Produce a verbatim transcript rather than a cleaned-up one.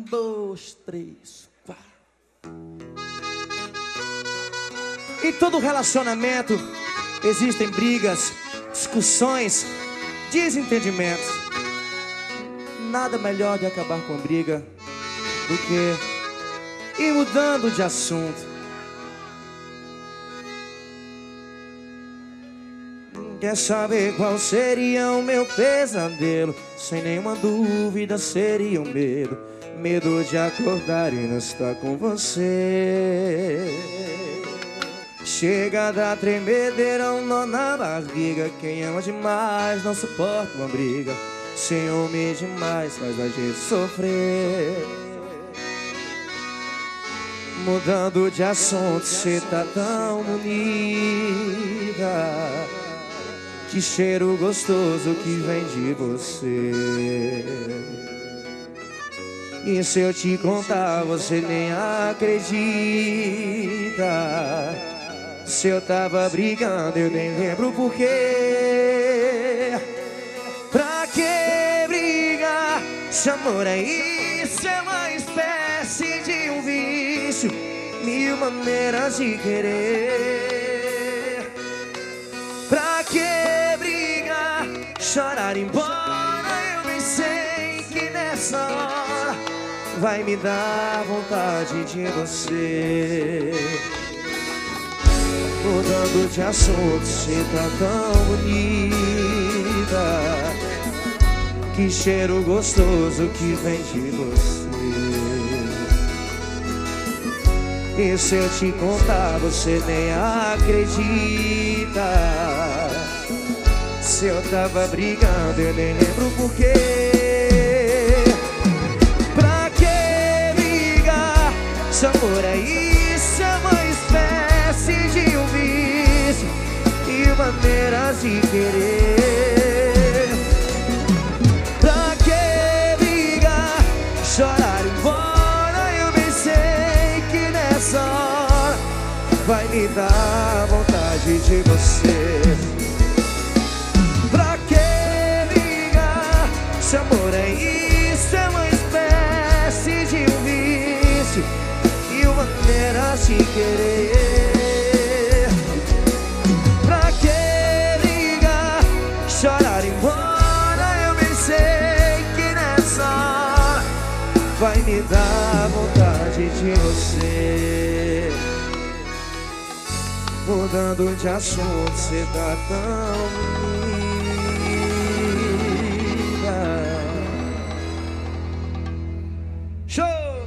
dois, três, quatro. Em todo relacionamento existem brigas, discussões, desentendimentos. Nada melhor de acabar com a briga do que ir mudando de assunto. Quer saber qual seria o meu pesadelo? Sem nenhuma dúvida seria o medo. Medo de acordar e não estar com você. Chega a dar tremedeira, um nó na barriga. Quem ama demais não suporta uma briga. Ciúme demais faz a gente sofrer. Mudando de assunto, cê tá tão bonita. Que cheiro gostoso que vem de você. E se eu te contar, você nem acredita. Se eu tava brigando, eu nem lembro o porquê. Pra que brigar? Se amor é isso, é uma espécie de um vício. Mil maneiras de querer. Pra que brigar? Chorar embora, eu bem sei que nessa hora vai me dar vontade de você. Mudando de assunto, cê tá tão bonita. Que cheiro gostoso que vem de você. E se eu te contar, você nem acredita. Se eu tava brigando, eu nem lembro o porquê. Pra que brigar? Se amor é isso, é uma espécie de um vício e maneiras de querer. Pra que brigar? Chorar embora, eu bem sei que nessa hora vai me dar vontade de você. Pra que brigar? Se amor é isso, é uma espécie de um vício e maneiras de querer. Pra que brigar? Chorar embora, eu bem sei que nessa hora vai me dar vontade de você. Mudando de assunto, cê tá tão bonita. Show!